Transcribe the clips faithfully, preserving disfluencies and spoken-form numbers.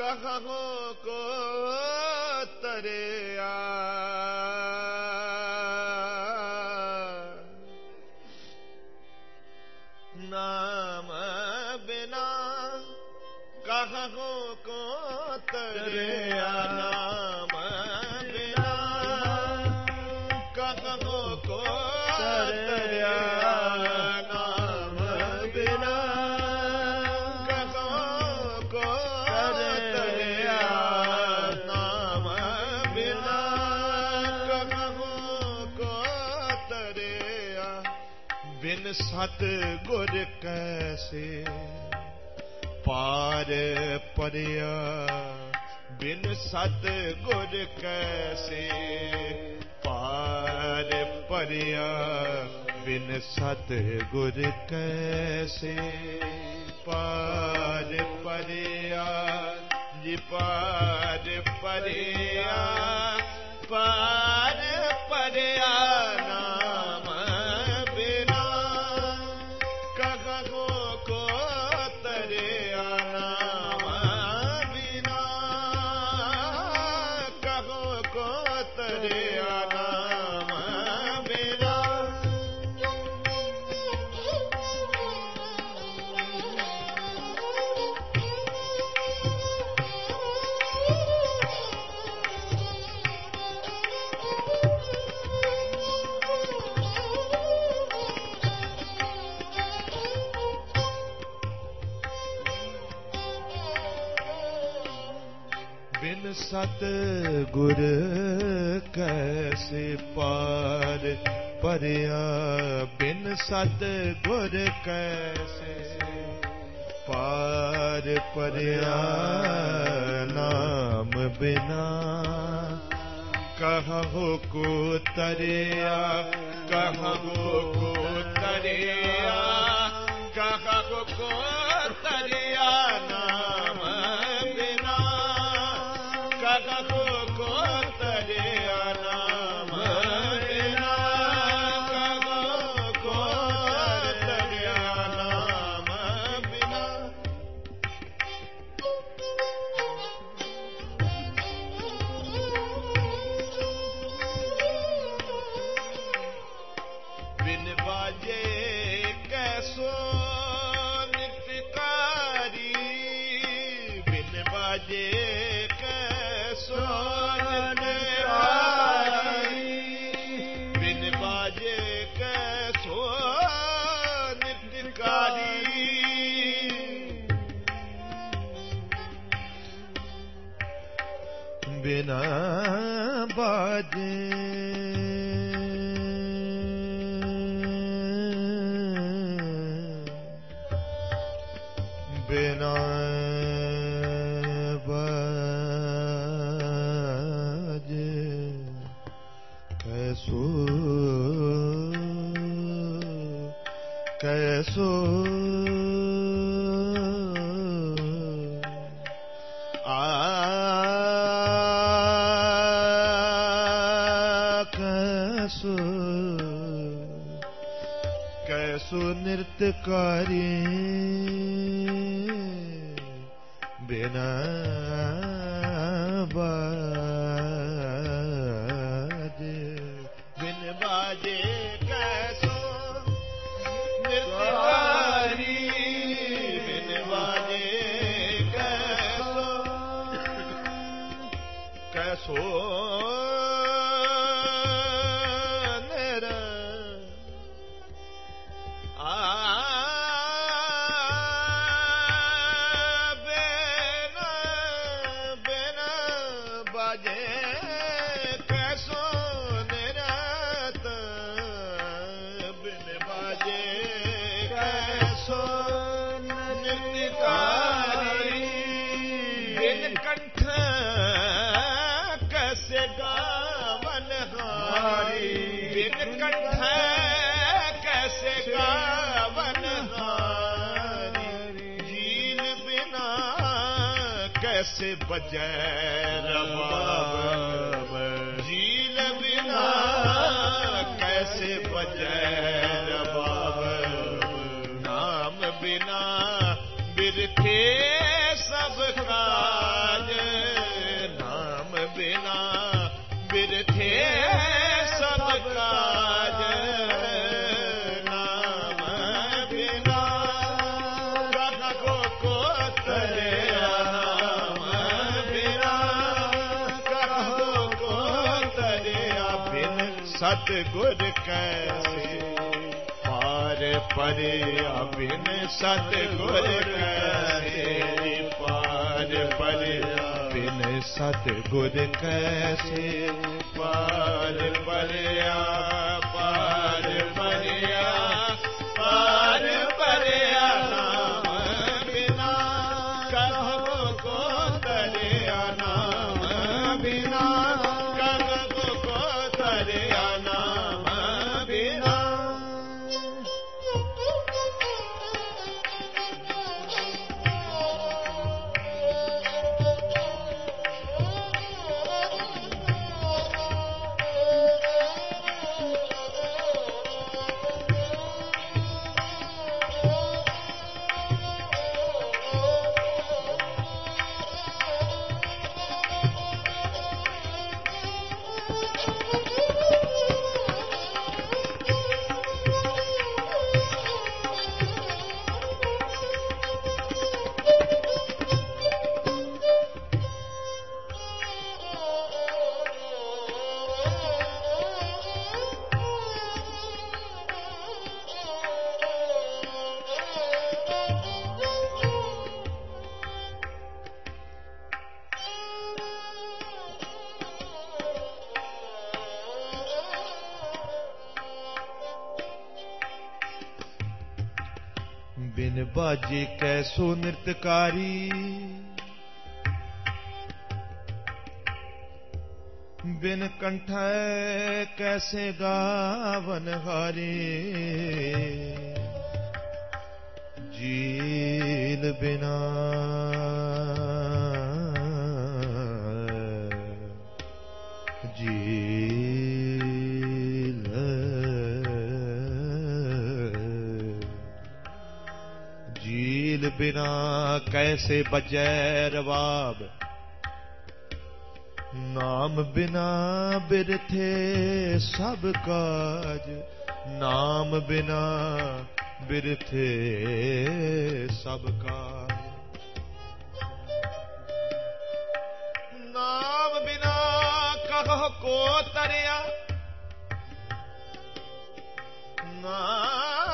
कहु को तरिया नाम बिना कहु को तरिया नाम बिना कहु को तरिया नाम बिना कहु को तरिया नाम बिना कहु को तरिया बिन सतगुर कैसे पार परिया बिन सतगुर कैसे पार परिया बिन सतगुर कैसे पार परिया जी पार परिया पार परिया नाम बिना कहु को तरिया नाम बिना कहु को तरिया नाम बिना बिन सतगुर कैसे पार परिया बिन सतगुर कैसे पार परिया नाम बिना कहु को तरिया कहु को तरिया कहु को तरिया नाम बिना कहु को तरिया नाम बिना कहु को तरिया नाम बिना बिन बाजे कैसो नित्यकारी बिन बाजे कैसो नित्यकारी बिन बाजे कैसो नित्यकारी बिना बाजे बिना बाजे कैसो कैसो आ कैसो कैसो नृत्यकारी बिना बाजे बिन बाजे कैसो नित्यकारी बिन बाजे कैसो कैसो निर आ कैसो निरत बिन बाजे कैसो नित्यकारी बिन कंठ कैसे गावन हारी बिन कंठ कैसे गावन हारी जीन बिना कैसे बजै रबाब जील बिना कैसे बजै रबाब नाम बिना बिरथे सब काज सतगुर कैसे पार परे बिन सतगुर कैसे पार परे बिन सतगुर कैसे पार परया पार परया पार परया नाम बिना कहो को तरया नाम बिना कहो को तरया नाम बिना बिन बाजे कैसो नृत्यकारी बिन कंठ कैसे गावन हारे जील बिना बिना कैसे बजै रबाब नाम बिना बिरथे सब काज नाम बिना बिरथे सब काज नाम बिना कहो को तरया नाम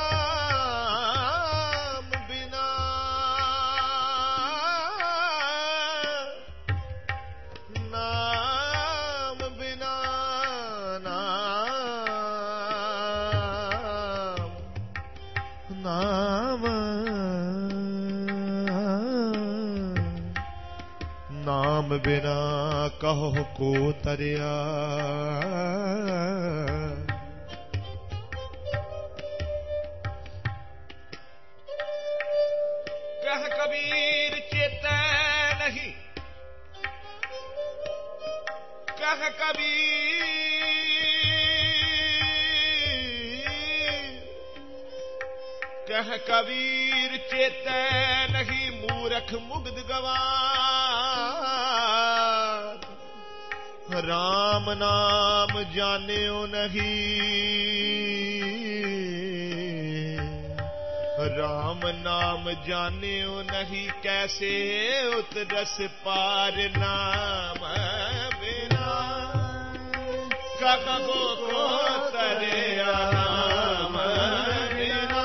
नाम बिना कहो को तरया कह कबीर चेतै नहीं कह कबीर कह कबीर चेतै नहीं मूरख मुग्ध गवार राम नाम जान्यो नहीं राम नाम जान्यो नहीं कैसे उतरस पार नाम बिना कहो को तरया नाम बिना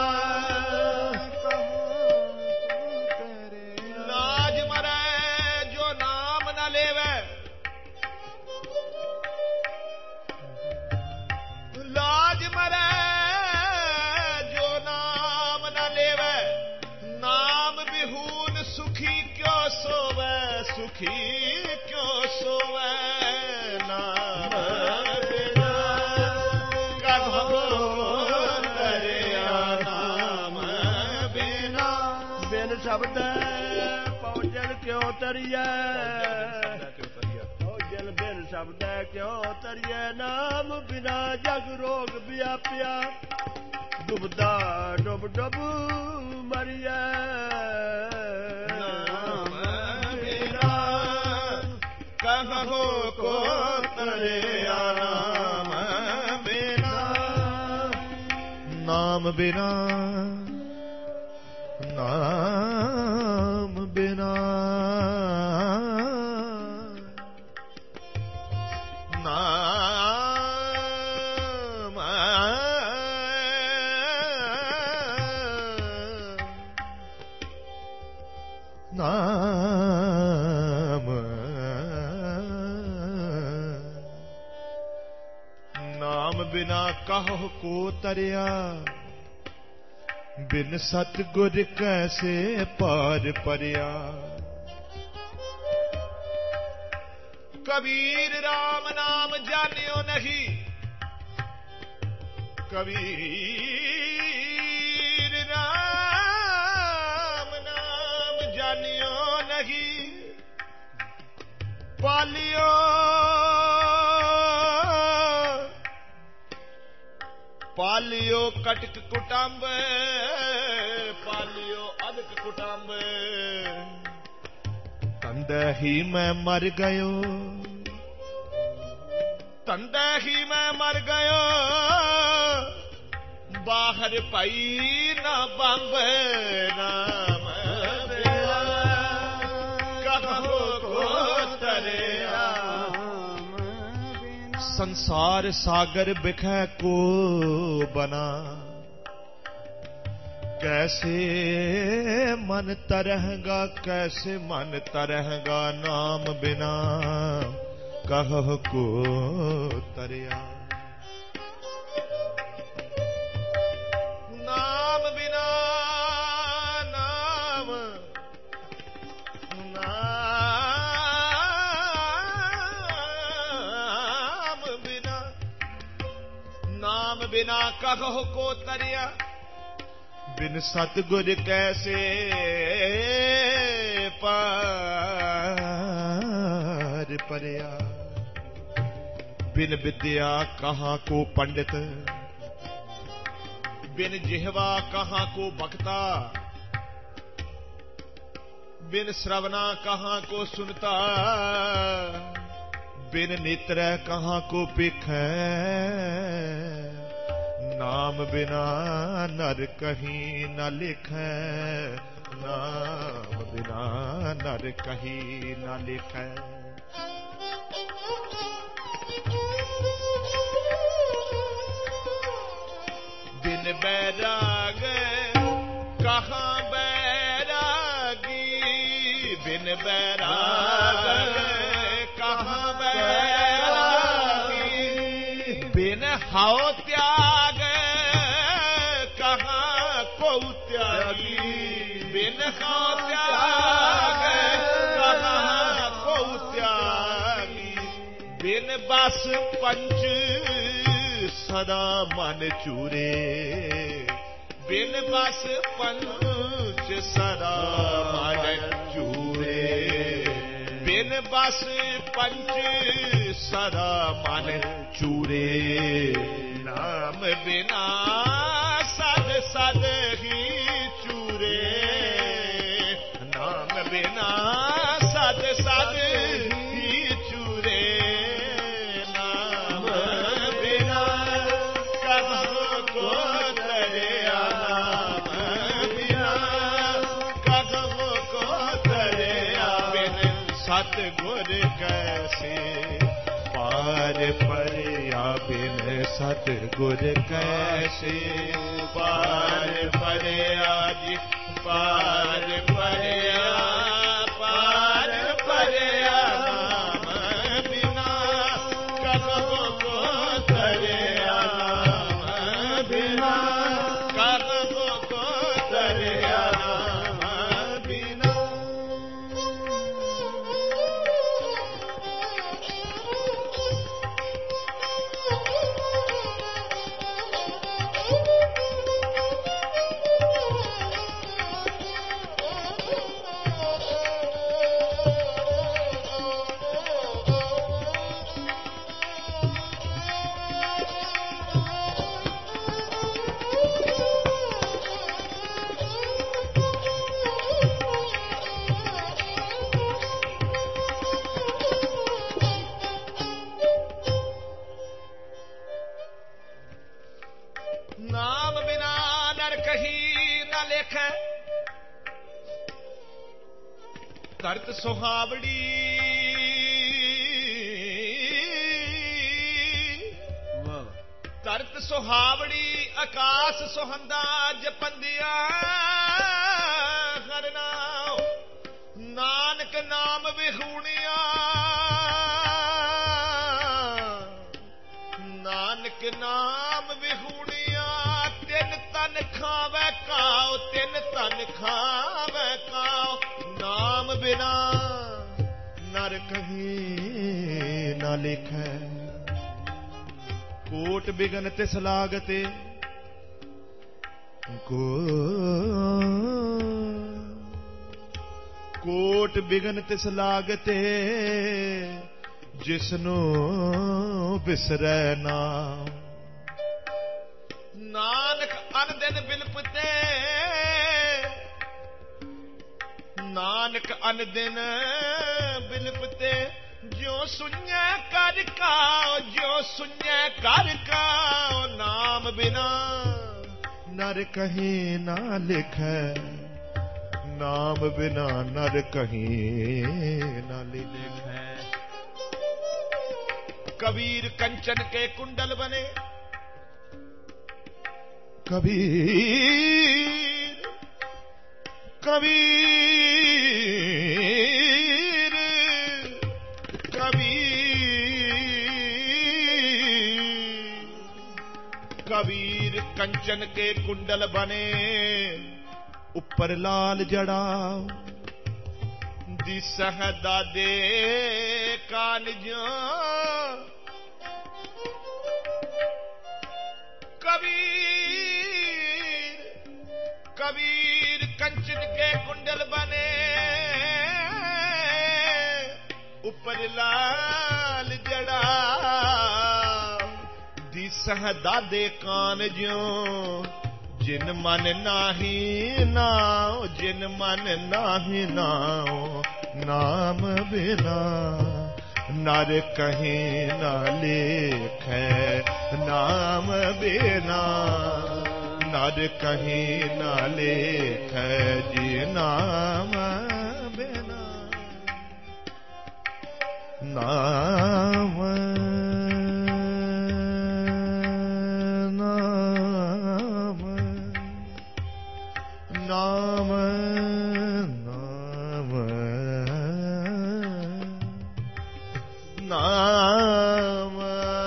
लाज मरै जो नाम न लेवे लाज मरै जो नाम न लेवे नाम बिहून सुखी क्यों सोवे सुखी क्यों सोवे नाम बिना कहो तरया नाम बिना बिन शब्द पहुँचन क्यों तरिए शब्द क्यों तरिए नाम बिना जग रोग व्यापिया डुबदा डुब डुब मरिए नाम बिना कहो को तरया नाम बिना नाम बिना नाम बिना नाम नाम नाम बिना कहो को तरिया, बिन सतगुर कैसे पार परिया। कबीर राम नाम जानियो नहीं, कबीर राम नाम जानियो नहीं, पालियो पालियो कटक कुटुंब, पालियो अदक कुटुंब। तंदे ही मैं मर गयो, तंदे ही मैं मर गयो, बाहर पाई ना बंब। नाम बिना कहो को तरिया, संसार सागर बिखै को बना। कैसे मन तरहगा, कैसे मन तरहगा, नाम बिना कहो को तरिया। नाम बिना नाम नाम बिना नाम बिना कहो को तरिया, बिन सतगुर कैसे पार परिया। बिन विद्या कहाँ को पंडित, बिन जिह्वा कहाँ को बक्ता, बिन श्रवणा कहाँ को सुनता, बिन नेत्र कहाँ को पिखै। नाम बिना नर कहीं न लिखै, नाम बिना नर कहीं न लिखै। बिन बैराग कहाँ बैरागी, बिन बैराग कहाँ बैरागी। बिन हाओ त्याग कहाँ को त्यागी, बिन हाओ त्याग कहाँ को त्यागी। बिन बस पंच सदा मन चूरे, बिन बस पंच सदा मन चूरे। बिन बस पंच सदा मन चूरे। नाम बिना सद सद ही चूरे, नाम बिना सद सद ही चूरे। नाम बिना कहो को तरिया, नाम बिना कहो को तरिया। बिन सतगुर कैसे पार परिया, बिन सतगुर कैसे पार परिया जी। पार परिया, पार परिया। नाम बिना कहो को तरिया, नाम बिना कहो को तरिया। नाम बिना नाम बिना नर कहीं न लेखै। करत सुहावड़ी करत सुहावड़ी, आकाश सुहंदा जपंदिया हर नाम। नाम विहूणिया नानक नाम विहूणिया तिन तन खावे काओ तिन तन खावे काओ नाम बिना नर कहीं ना लिखै कोट बिगन तिस लागते को कोट बिगन तिस लागते जिसनु बिसरै नाम नानक अन दिन बिलपते नानक अन दिन बिलपते जो सुन्य कर काओ जो सुन्य कर काओ नाम बिना नर कहीं ना लिखै नाम बिना नर कहीं ना लिखै कबीर कंचन के कुंडल बने कबीर कबीर कबीर कबीर कंचन के कुंडल बने ऊपर लाल जड़ा दिसह दादे कानजो कबीर कबीर कंचन के कुंडल बने ऊपर लाल जड़ा दिसह दादे कानजो जिन मन नाही नाओ जिन मन नाही नाओ नाम बिना नर कहीं ना लिखै नाम बिना नर कहीं ना लिखै जी नाम बिना नाम नाम नाम नाम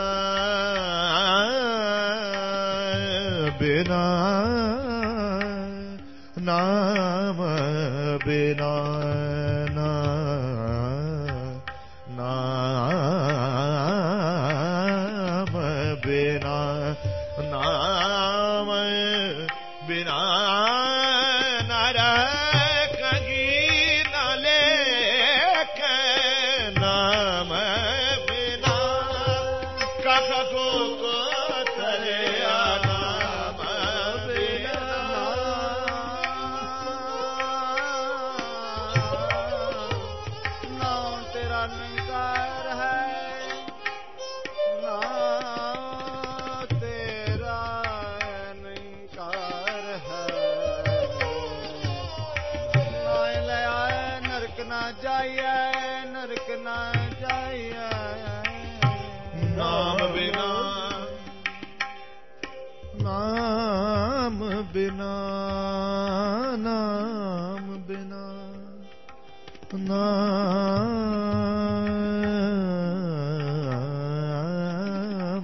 बिना नाम बिना नाम बिना नाम बिना बिना नाम बिना नाम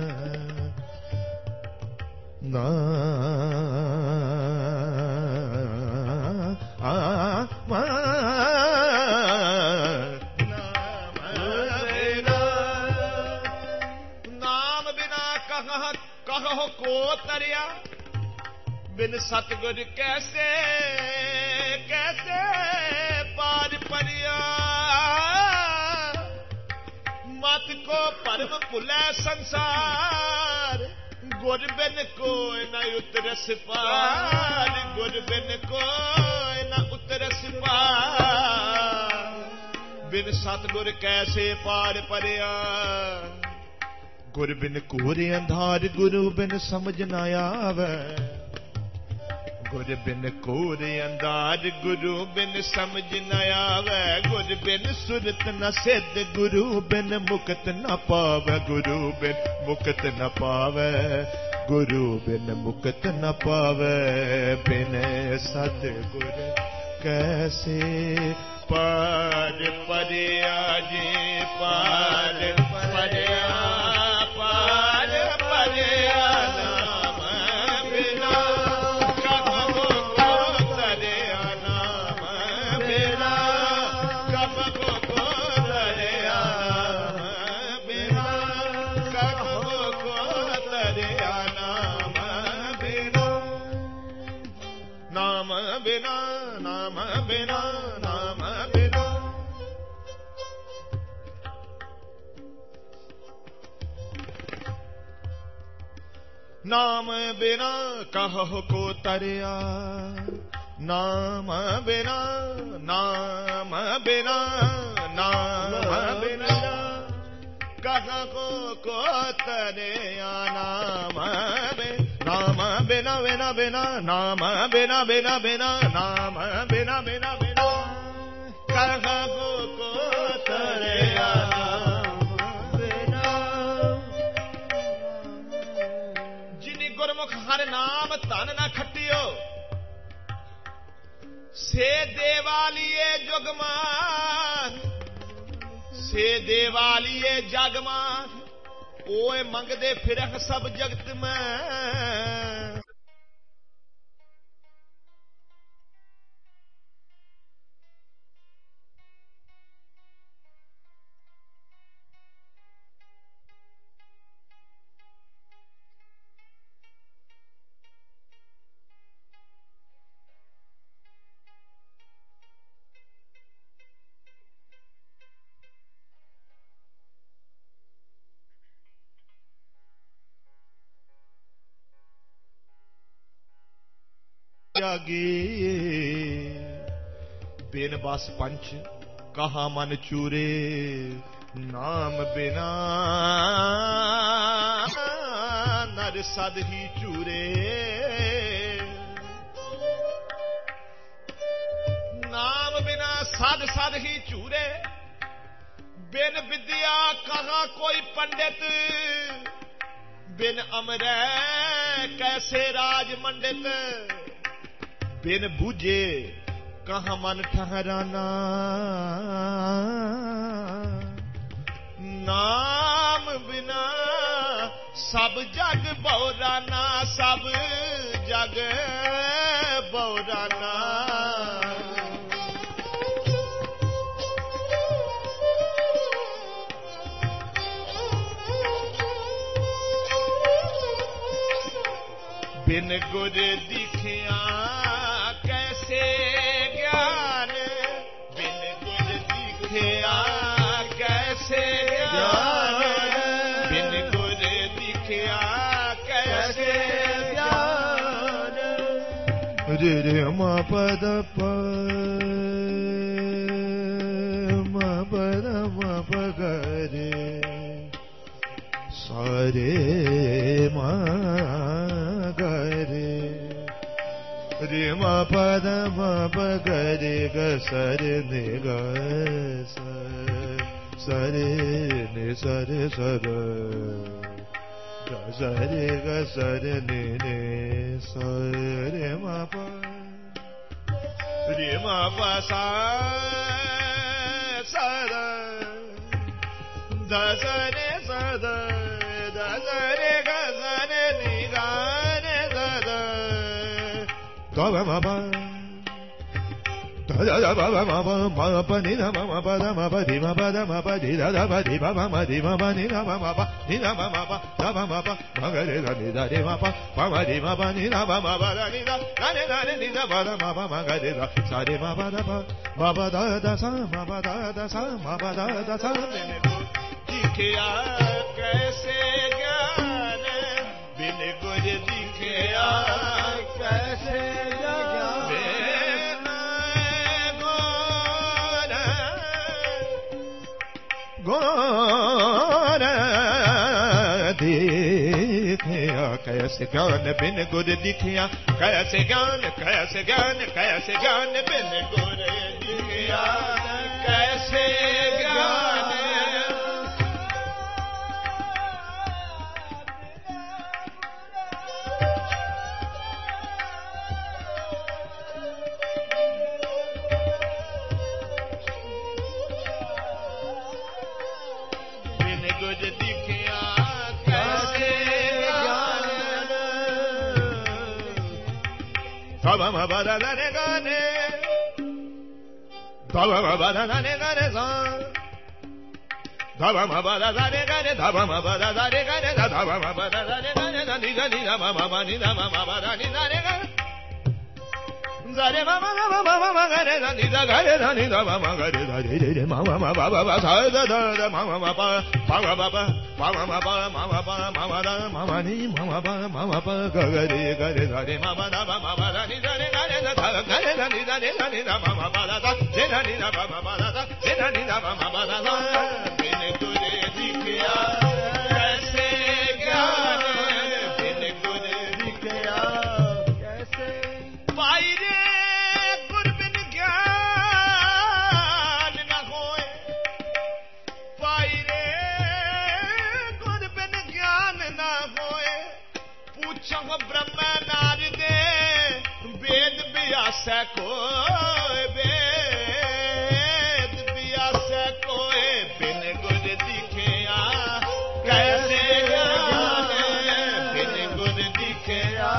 नाम बिना कह कहो को तरिया बिन सतगुर कैसे कैसे पार परिया मत को परम भुलै संसार गुर बिन कोई न उतरस पार गुर बिन कोई न उतरस पार बिन सतगुर कैसे पार परिया गुर बिन कोरे अंधार गुरु बिन समझ न आवे गुर बिन कोरे अंधार गुरु बिन समझ न आवे गुर बिन सुरत न सिद्ध गुरु बिन मुक्त न पावे गुरु बिन मुक्त न पावे गुरु बिन मुक्त न पावे बिन सतगुर कैसे पार परिया जी पार परिया पार परिया नाम बिना कब को तरिया नाम बिना कब को तरिया बिना कब को तरिया नाम बिना नाम बिना नाम बिना नाम बिना नाम बिना कहो को तरिया नाम बिना नाम बिना नाम बिना कहो को तरिया नाम नाम बिना बिना बिना नाम बिना बिना बिना नाम बिना बिना बिना कहो को तरिया गुरमुख हर नाम तन न खटियो से देवालिए जुगमान से देवालिए जगमान ओए मंगदे फिरह सब जगत में बिन बस पंच कहा मन चूरे नाम बिना नर सद ही चूरे नाम बिना सद सद ही चूरे बिन विद्या कहा कोई पंडित बिन अमरै कैसे राज मंडित बिन बूझे कहाँ मन ठहराना नाम बिना सब जग बौराना सब जग बौराना बिन गुर दिखिया कैसे ज्ञान बिन गुर दिखिया कैसे ज्ञान बिन गुर दिखिया कैसे ज्ञान रे रे मा पद प मा पद मा प रे सारे मा गरे रे मा पद मा प गरे ग सर नि ग सरे नि सर सर ग सरे ग सर नि नि सरे मा प रे मा प सा सर द सरे सद द सरे ग सरे नि ग ba ba ba da da da ba ba ma ba ma pa ni na ma ma pa da ma pa di ma pa da ma pa di da da pa di ba ba ma di ma pa ni na ma ma pa ni na ma ma pa da ba ma pa ma ga re da ni da re ma pa pa ma di ma pa ni na ma ma pa da ni da da ni da ni da ba da ma pa ma ga re da sa re ma pa da pa ma pa da da sa ma pa da da sa ma pa da da sa मैंने को दिखया कैसे ज्ञान बिन गुर दिखया कैसे गौर दिखया कैसे ज्ञान बिन गुर दिखया कैसे ज्ञान कैसे ज्ञान कैसे ज्ञान बिन गुर दिखया कैसे ज्ञान Dava ma ba da da ne ga ne. Dava ma ba da da ne ga ne sa. Dava ma ba da da ne ga ne. Dava ma ba da da ne ga ne. Dava ma ba da da ne ga ne. Da ni da ni da ma ma ba ni da ma ma ba da ni da ne ga. Zare ma ma ma ma ma ma ga re da ni da ga re da ni da ma ma ga re da re re re ma ma ma ba ba ba sa da da da ma ma ma ba ba ba ba ba ma ma ma ba ma ma ba ma ma da ma ma ni ma ma ba ma ma ba ga ga re ga re da re ma ma da ma ma ba da ni da re ga re da da ga re da ni da re da ni da ma ma ba da da re da ni da ma ma ba da da re da ni da ma ma ba da da बिन तुझे दिखया कैसे ज्ञान बिन तुझे दिखया कैसे पाई रे गुर बिन ज्ञान न होए पाई रे गुर बिन ज्ञान न होए पूछो ब्रह्म नारदे वेद व्यास कोय वेद व्यास कोय बिन गुर दिखया कैसे ज्ञान बिन गुर दिखया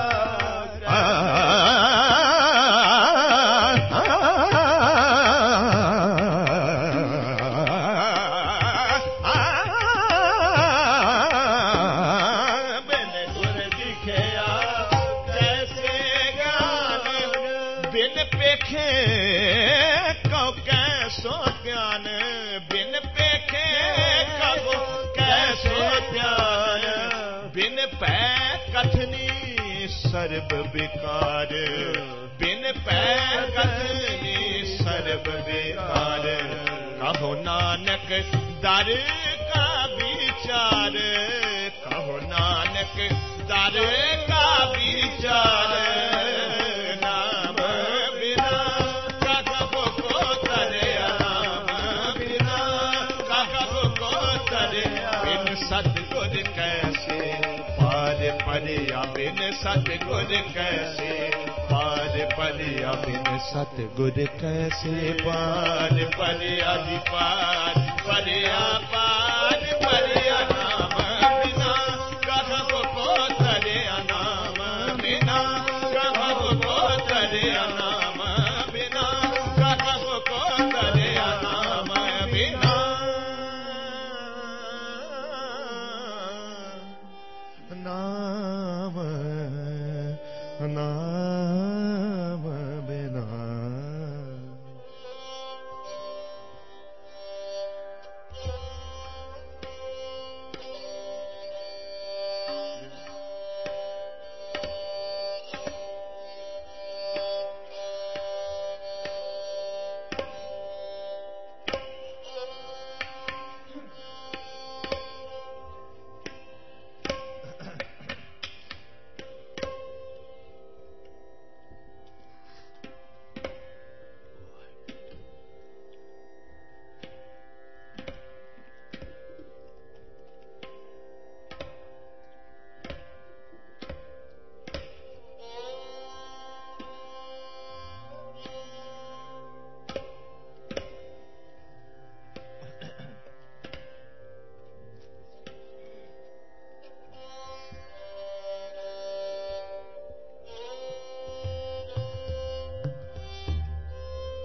सर्व विकार बिन पै कथनी सर्व विकार कहो नानक दर का विचार कहो नानक दर का विचार नाम बिना कहो को तरे नाम बिना कहो को तरे बिन सतगुर कैसे परिया बिन सतगुर कैसे पार परिया बिन सतगुर कैसे पार परिया जी पार परिया